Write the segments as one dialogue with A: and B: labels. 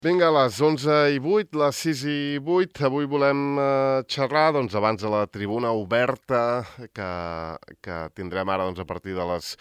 A: Vinga, a les 11:08, les 6:08, avui volem xerrar abans de la tribuna oberta que tindrem ara a partir de les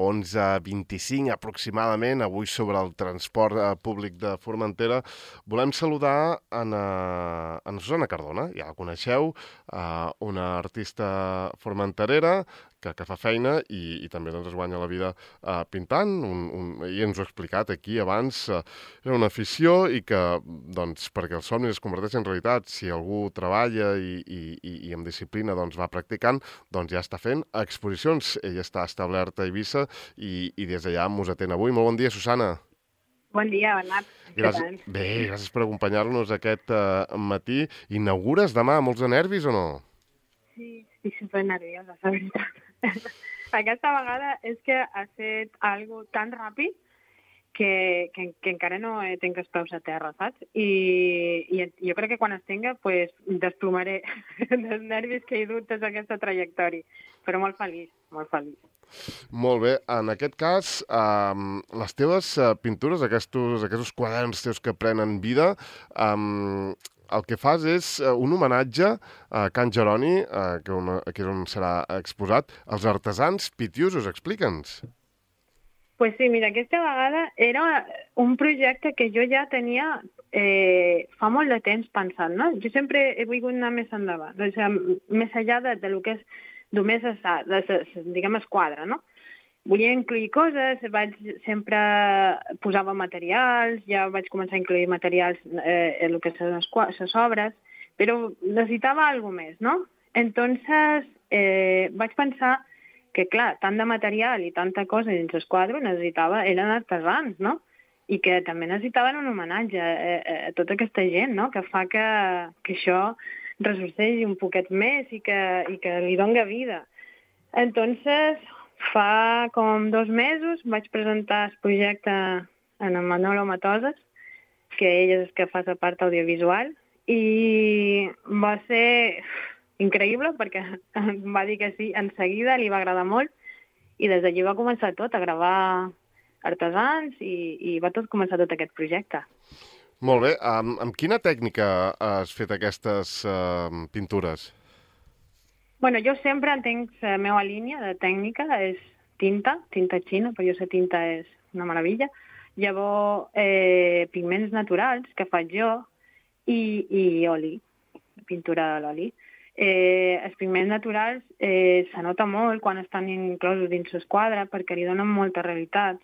A: 11:25 aproximadament, avui sobre el transport públic de Formentera. Volem saludar en Susana Cardona, ja la coneixeu, una artista formenterera que fa feina i també es guanya la vida pintant. I ens ho ha explicat aquí abans, era una afició i que, perquè els somnis es converteixen en realitat, si algú treballa i amb disciplina va practicant, ja està fent exposicions. Ella està establerta a Eivissa i des d'allà mos atén avui. Molt bon dia, Susana.
B: Bon dia, Bernat.
A: Bé, gràcies per acompanyar-nos aquest matí. Inaugures demà? Molts de nervis o no?
B: Sí, estic supernerviosa, la veritat. Aquesta vegada és que ha fet algo tan ràpid que encara no tinc els peus a terra, saps? I jo crec que quan els tinga, pues, desplomaré dels nervis que he dut tota aquesta trajectòria. Però molt feliç, molt feliç.
A: Molt bé. En aquest cas, les teves pintures, aquests quaderns teus que prenen vida, el que fas és un homenatge a Can Jeroni, que és on serà exposat, als artesans pitiusos. Explica'ns.
B: Pues sí, mira, aquesta vegada era un projecte que jo ja tenia fa molt de temps pensant, no? Jo sempre he volgut anar més endavant, més enllà del que és només, diguem, esquadra, no? Volia incluir coses, sempre posava materials, ja vaig començar a incluir materials en el que són les obres, però necessitava alguna més, no? Entonces vaig pensar que, clar, tant de material i tanta cosa dins el quadre eren artesans, no? I que també necessitaven un homenatge a tota aquesta gent, no? Que fa que això ressorgeixi un poquet més i que li doni vida. Entonces, fa com 2 mesos vaig presentar el projecte a en Manolo Matoses, que ell és el que fa la part audiovisual, i va ser increïble perquè em va dir que sí, en seguida li va agradar molt i des d'allí va començar tot, a gravar artesans i va començar tot aquest projecte.
A: Molt bé. Amb quina tècnica has fet aquestes pintures?
B: Bueno, jo sempre tinc la meva línia de tècnica, és tinta xina, però jo la tinta és una meravella. Llavors, pigments naturals, que faig jo, i oli, pintura de l'oli. Els pigments naturals se nota molt quan estan inclosos dins el quadre perquè li donen molta realitat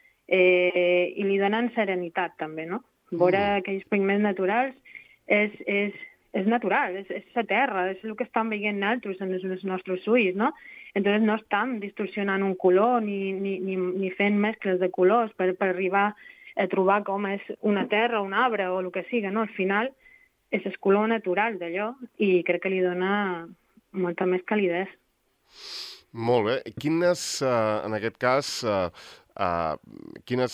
B: i li donen serenitat també, no? Veure aquells pigments naturals és natural, és la terra, és el que estan veient nosaltres en els nostres ulls, no? Entonces no estan distorsionant un color ni fent mescles de colors per arribar a trobar com és una terra, un arbre o el que siga, no? Al final és el color natural d'allò i crec que li dona molta més calidesa.
A: Molt bé. Quines, en aquest cas, quines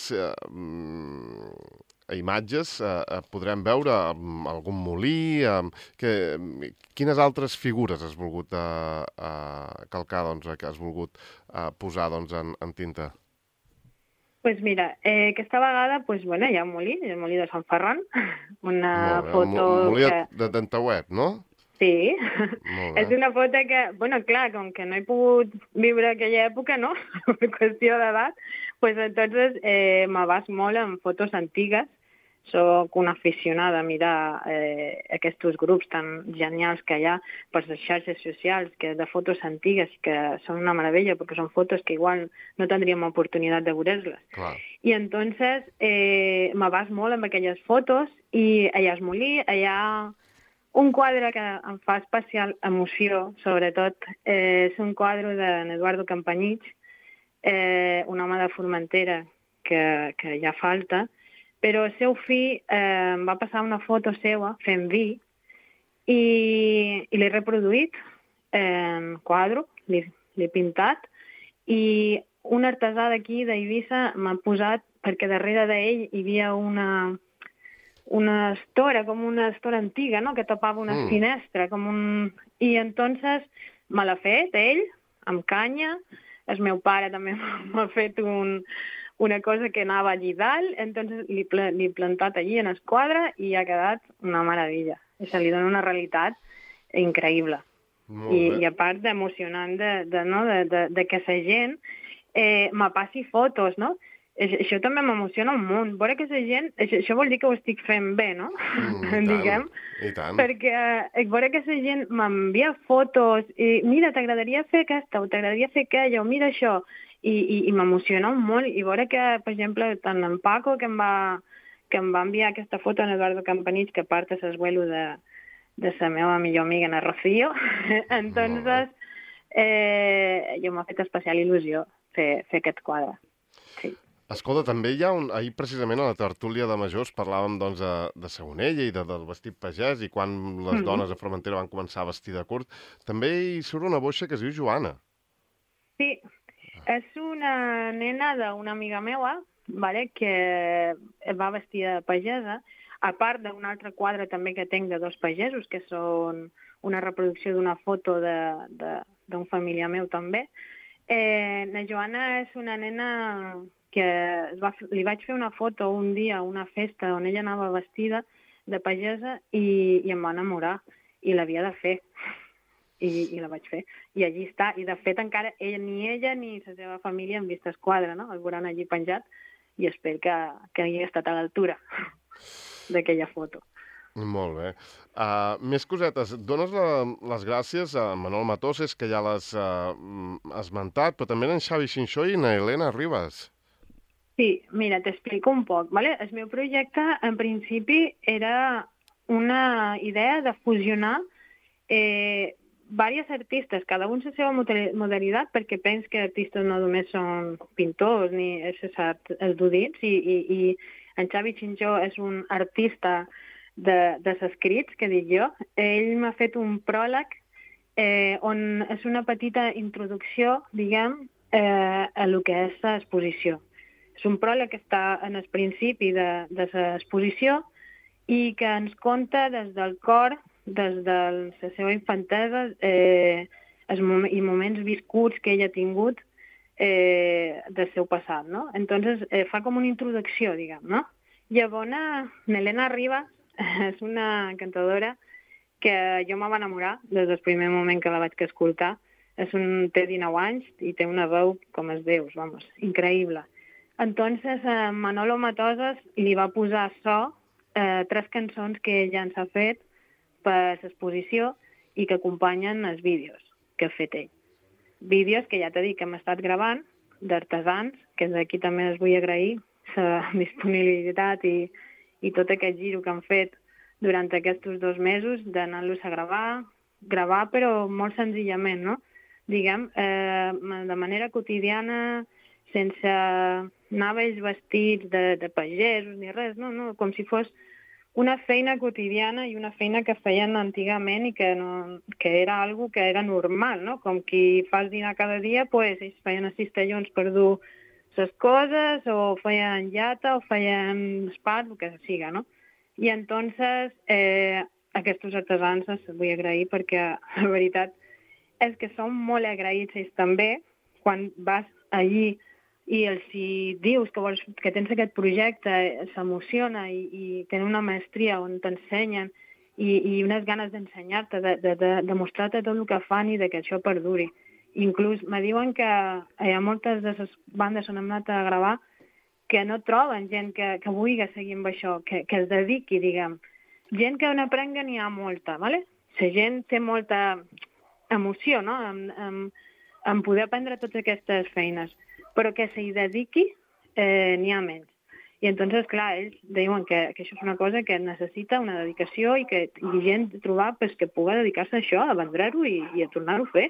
A: imatges podrem veure? Algun molí? Quines altres figures has volgut calcar, que has volgut posar en tinta?
B: Pues mira, aquesta vegada hi ha un molí, el molí de Sant Ferran, una foto...
A: El molí de Tantauet, no?
B: Sí, és una foto que, clar, com que no he pogut viure aquella època, no?, per qüestió d'edat, entonces m'abast molt en fotos antigues. Soc una aficionada a mirar aquests grups tan genials que hi ha per les xarxes socials, que de fotos antigues que són una meravella, perquè són fotos que igual no tindríem oportunitat de veure-les. I entonces m'abast molt amb aquelles fotos i allà es molí, hi ha un quadre que em fa especial emoció, sobretot és un quadre d'Eduardo Campanyich, un home de Formentera que ja falta, però el seu fill em va passar una foto seva fent vi i l'he reproduït en quadre, l'he pintat i un artesà d'aquí, d'Eivissa, m'ha posat, perquè darrere d'ell hi havia una estora, com una estora antiga, no?, que tapava una finestra, i entonces me l'ha fet ell, amb canya. El meu pare també m'ha fet una cosa que anava allí dalt, entonces l'he plantat allí en el quadre i ha quedat una meravella. I se li dona una realitat increïble. I a part d'emocionant de que la gent me passi fotos, no? Això també m'emociona un munt. Veure que la gent... Això vol dir que ho estic fent bé, no? Diguem.
A: I tant.
B: Perquè veure que la gent m'envia fotos i mira, t'agradaria fer aquesta o t'agradaria fer aquella o mira això. I m'emociona un munt. I veure que, per exemple, tant en Paco, que em va enviar aquesta foto, en Eduardo Campanich, que part és l'esguelo de la meva millor amiga, en Rocío. Entonces, jo m'ha fet especial il·lusió fer aquest quadre. Sí.
A: Escolta, també hi ha ahir precisament a la tertúlia de majors parlàvem doncs, de Sagonella i del vestit pagès i quan les dones a Formentera van començar a vestir de curt. També hi surt una boixa que es diu Joana.
B: Sí, és una nena d'una amiga meva, vale, que va vestir de pagesa, a part d'un altre quadre també que tenc de dos pagesos, que són una reproducció d'una foto d'un familiar meu també. La Joana és una nena que li vaig fer una foto un dia a una festa on ella anava vestida de pagesa i em va enamorar i l'havia de fer i la vaig fer i allí està, i de fet encara ni ella ni la seva família han vist el quadre, no? El veuran allí penjat i espero que hagi estat a l'altura d'aquella foto.
A: Molt bé. Més cosetes. Dones les gràcies a Manol Matoses, que ja l'has esmentat, però també en Xavi Xinxó i na Helena Ribas.
B: Sí, mira, t'explico un poc. Vale? El meu projecte, en principi, era una idea de fusionar diversos artistes, cada un la seva modalitat, perquè penso que artistes no només són pintors ni erudits, i en Xavi Xinxó és un artista de s'escrits, que dic jo. Ell m'ha fet un pròleg on és una petita introducció, diguem, a lo que és l'exposició. És un pròleg que està en el principi de l'exposició i que ens conta des del cor, des de la seva infantesa i moments viscuts que ella ha tingut del seu passat, no? Entonces, fa com una introducció, diguem, no? Llavors, Helena Ribas és una cantadora que jo me va enamorar des del primer moment que la vaig escoltar. Té 19 anys i té una veu com els déus, vamos, increïble. Entonces, Manolo Matoses li va posar so 3 cançons que ella ens ha fet per l'exposició i que acompanyen els vídeos que ha fet ell. Vídeos que ja t'he dit que hem estat gravant, d'artesans, que d'aquí també els vull agrair la disponibilitat i tot aquest giro que han fet durant aquests 2 mesos d'anar-los a gravar però molt senzillament, no? Diguem, de manera quotidiana, sense anar vells vestits de pagesos ni res, no, com si fos una feina quotidiana i una feina que feien antigament i que era algo que era normal, no? Com qui fa el dinar cada dia, pues, ells feien els cistellons per dur les coses, o feien llata, o feien espat, el que siga, no? I entonces aquests artesans els vull agrair perquè la veritat és que són molt agraïts ells també quan vas allí i els dius que tens aquest projecte, s'emociona i tenen una maestria on t'ensenyen i unes ganes d'ensenyar-te, de mostrar-te tot el que fan i que això perduri. Inclús me diuen que hi ha moltes de les bandes on hem anat a gravar que no troben gent que vulgui seguir amb això, que es dediqui, diguem. Gent que n'aprenga n'hi ha molta, ¿vale? La gent té molta emoció, no?, en poder aprendre totes aquestes feines, però que s'hi dediqui n'hi ha menys. I entonces, clar, ells diuen que això és una cosa que necessita una dedicació i gent trobar que pugui dedicar-se a això, a vendre-ho i a tornar-ho a fer.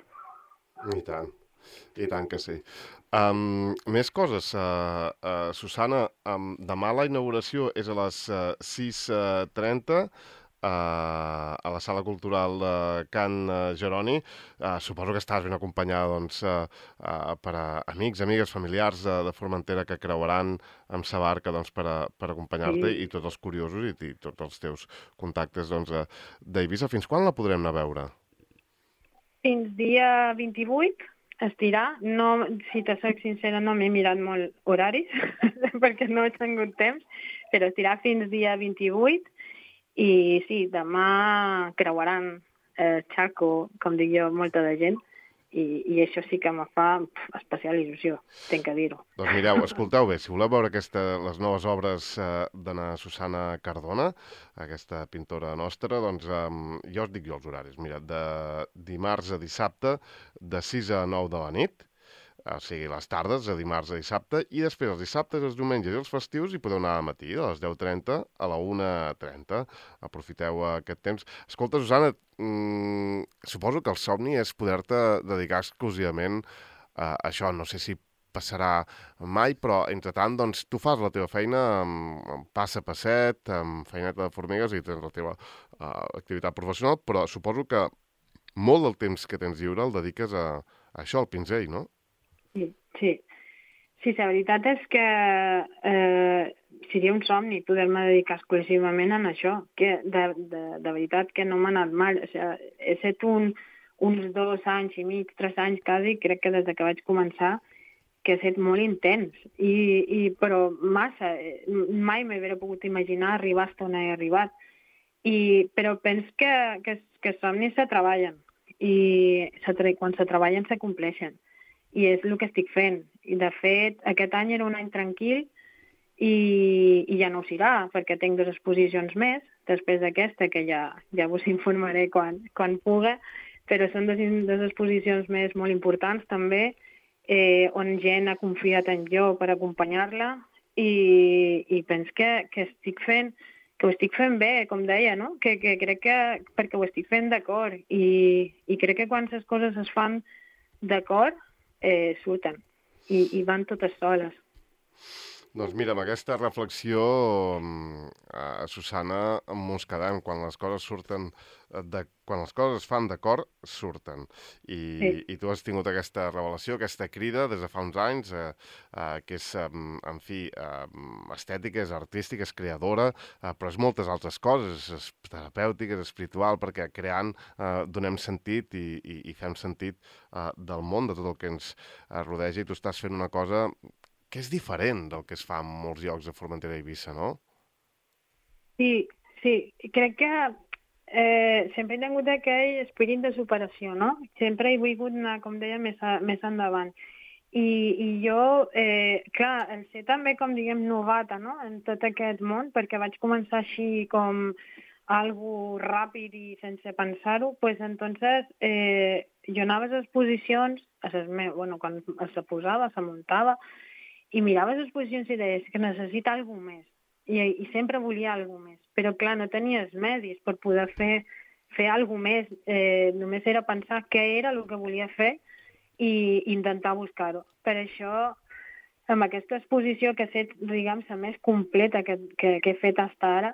A: I tant que sí. Més coses. Susana, demà la inauguració és a les 6:30 a la Sala Cultural de Can Jeroni. Suposo que estàs ben acompanyada doncs, per amics, amigues, familiars de Formentera que creuaran amb sa barca doncs, per acompanyar-te i tots els curiosos i tots els teus contactes d'Eivissa. Fins quan la podrem anar a veure?
B: Fins dia 28, estirar. No, si te soc sincera, no m'he mirat molt horaris, perquè no he tingut temps, però estirar fins dia 28 i sí, demà creuaran el xarco, com dic jo, molta de gent, i això sí que me fa especial il·lusió, tinc que dir-ho.
A: Doncs mireu, escolteu bé, si voleu veure les noves obres d'Anna Susana Cardona, aquesta pintora nostra, doncs jo us dic jo els horaris. Mira, de dimarts a dissabte, de 6 a 9 de la nit, o sigui, les tardes, de dimarts a dissabte, i després els dissabtes, els diumenges i els festius hi podeu anar a matí, de les 10:30 a la 1:30. Aprofiteu aquest temps. Escolta, Susana, suposo que el somni és poder-te dedicar exclusivament a això. No sé si passarà mai, però entretant, doncs, tu fas la teva feina amb passa a passet, amb feineta de formigues i tens la teva activitat professional, però suposo que molt del temps que tens lliure el dediques a això, al pinzell, no?
B: Sí. Sí, la veritat és que seria un somni poder-me dedicar exclusivament a això, que de veritat que no m'ha anat mal. O sigui, he estat uns 2 anys i mig, 3 anys quasi, crec que des que vaig començar, que ha estat molt intens, però massa. Mai m'hauria pogut imaginar arribar fins on he arribat. Però penso que els somnis se treballen, i quan se treballen se compleixen. I és el que estic fent. I, de fet, aquest any era un any tranquil i ja no ho serà, perquè tinc 2 exposicions més, després d'aquesta, que ja vos informaré quan puga, però són 2 exposicions més molt importants, també, on gent ha confiat en jo per acompanyar-la, i penso que ho estic fent bé, com deia, no? Que crec que perquè ho estic fent d'acord, i crec que quan les coses es fan d'acord, surten i van totes soles.
A: Doncs mira, amb aquesta reflexió, Susana, ens quedem. Quan les coses surten, quan les coses es fan d'acord, surten. I tu has tingut aquesta revelació, aquesta crida des de fa uns anys, que és, en fi, estètica, és artística, és creadora, però és moltes altres coses, és terapèutica, és espiritual, perquè creant donem sentit i fem sentit del món, de tot el que ens rodeja, i tu estàs fent una cosa que és diferent del que es fa en molts llocs de Formentera i Eivissa, no?
B: Sí. Crec que sempre he tingut aquell esperit de superació, no? Sempre he volgut anar, com deia, més endavant. I jo, clar, el ser també, com diguem, novata, no?, en tot aquest món, perquè vaig començar així com algo ràpid i sense pensar-ho, pues entonces jo anava a les exposicions, quan se posava, se muntava, i mirava les exposicions i deies que necessita alguna més. I sempre volia alguna més. Però, clar, no tenia els medis per poder fer alguna més. Només era pensar què era el que volia fer i intentar buscar-ho. Per això, amb aquesta exposició que ha estat, diguem, la més completa que he fet fins ara,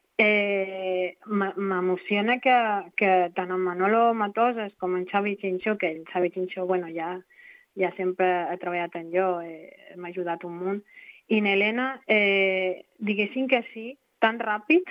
B: m'emociona que tant en Manolo Matosas com en Xavi Chinchó, que el Xavi Chinchó, ja sempre he treballat en jo, m'ha ajudat un munt, i en Helena diguessin que sí, tan ràpid,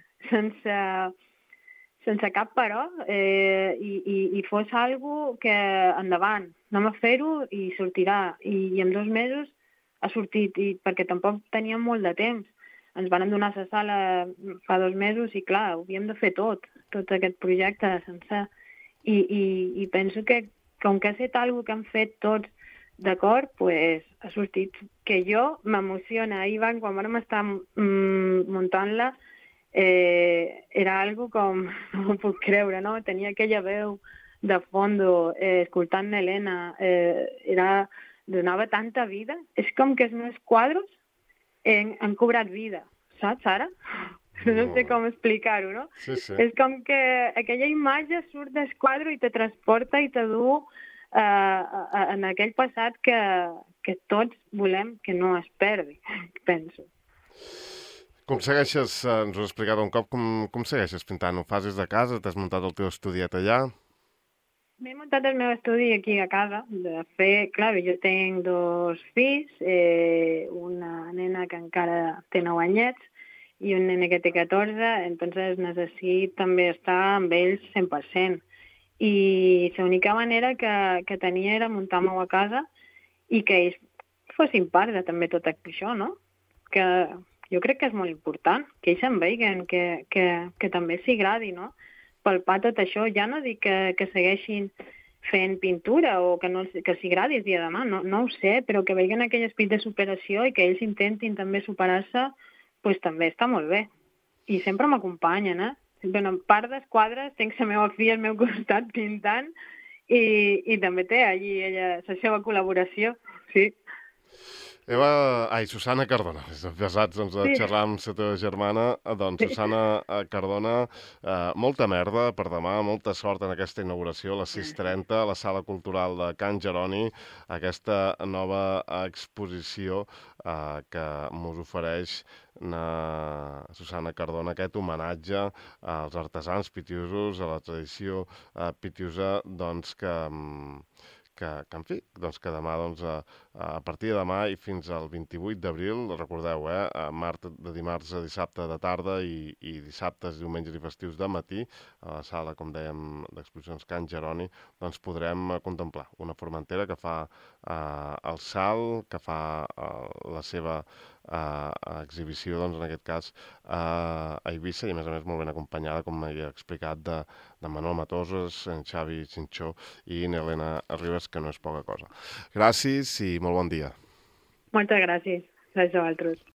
B: sense cap però, i fos algo que endavant, anem a fer-ho i sortirà. I en 2 mesos ha sortit, perquè tampoc teníem molt de temps. Ens van donar la sala fa 2 mesos i, clar, ho havíem de fer tot aquest projecte sencer. I penso que, com que ha estat algo que han fet tots d'acord, pues ha sortit. Que jo m'emociona. Ahir quan vam estar muntant-la, era algo com, no ho puc creure, no? Tenia aquella veu de fondo, escoltant Helena, donava tanta vida. És com que els meus quadros han cobrat vida, saps, ara? No sé com explicar-ho, no?
A: Sí.
B: És com que aquella imatge surt del quadre i te transporta i te du en aquell passat que tots volem que no es perdi, penso.
A: Com segueixes, ens ho has explicat un cop, com segueixes pintant? Ho fas des de casa? T'has muntat el teu estudiet allà?
B: M'he muntat el meu estudi aquí a casa. De fet, clar, jo tinc 2 fills, una nena que encara té 9 anyets i un nene que té 14, entonces necessito també estar amb ells 100%. i l'única manera que tenia era muntar-m'ho a casa i que ells fossin part de també tot això, no? Que jo crec que és molt important, que ells em vegin, que també s'hi agradi, no? Palpar tot això. Ja no dic que segueixin fent pintura o que s'hi agradi el dia de demà, no ho sé, però que vegin aquell esperit de superació i que ells intentin també superar-se, doncs també està molt bé. I sempre m'acompanyen, eh? Bueno, part dels quadres tinc la meva filla al meu costat pintant i també té allí ella la seva col·laboració, sí.
A: Susana Cardona, pesats doncs, de
B: Sí,
A: xerrar amb la teva germana. Doncs,
B: sí.
A: Susana Cardona, molta merda per demà, molta sort en aquesta inauguració a les 6:30 a la Sala Cultural de Can Jeroni, aquesta nova exposició que mos ofereix Susana Cardona, aquest homenatge als artesans pitiusos, a la tradició pitiusa, doncs que, en fi, doncs que demà, doncs, a partir de demà i fins al 28 d'abril, recordeu, de dimarts a dissabte de tarda i dissabtes, diumenges i festius de matí, a la sala, com dèiem, d'exposicions Can Jeroni, doncs podrem contemplar una Formentera que fa el salt, que fa la seva exhibició, doncs, en aquest cas, a Eivissa, i a més molt ben acompanyada, com m'havia explicat, de Manuel Matoses, en Xavi Cinxó i n'Helena Ribas, que no és poca cosa. Gràcies i molt bon dia.
B: Moltes gràcies a vosaltres.